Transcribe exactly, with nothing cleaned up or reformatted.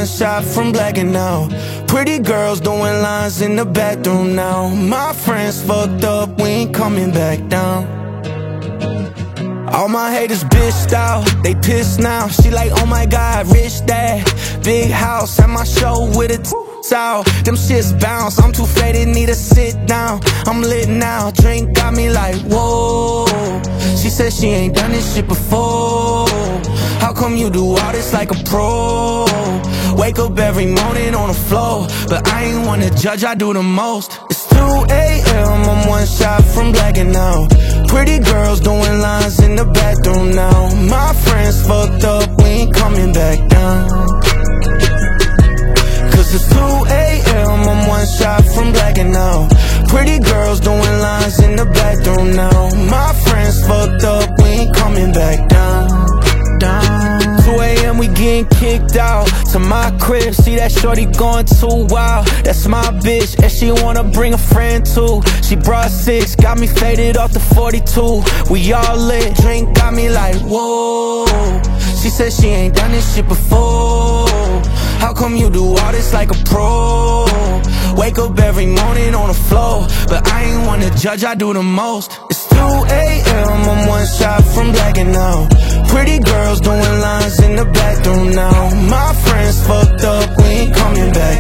one shot from blacking out. Pretty girls doing lines in the bathroom now. My friends fucked up, we ain't coming back down. All my haters bitched out, they pissed now. She like, oh my god, rich dad, big house, at my show with a t***s out. Them shits bounce, I'm too faded, need to sit down. I'm lit now, drink got me like, whoa. She said she ain't done this shit before. How come you do all this like a pro? Wake up every morning on the floor, but I ain't wanna judge, I do the most. It's two A M, I'm one shot from blacking out. Pretty girls doing lines in the bathroom now. My friends fucked up, we ain't coming back down. Cause it's two A M, I'm one shot from blacking out. Pretty girls doing lines in the bathroom now. My friends fucked up, we ain't coming back down. Down. two A M we getting kicked out to my crib, see that shorty going too wild. That's my bitch, and she wanna bring a friend too. She brought six, got me faded off the forty-two. We all lit, drink got me like, whoa. She said she ain't done this shit before. How come you do all this like a pro? Wake up every morning on the floor, but I ain't wanna judge, I do the most. It's two A M, I'm one shot from blacking out. Pretty girls doing lines in the bathroom now. My friends fucked up, we ain't coming back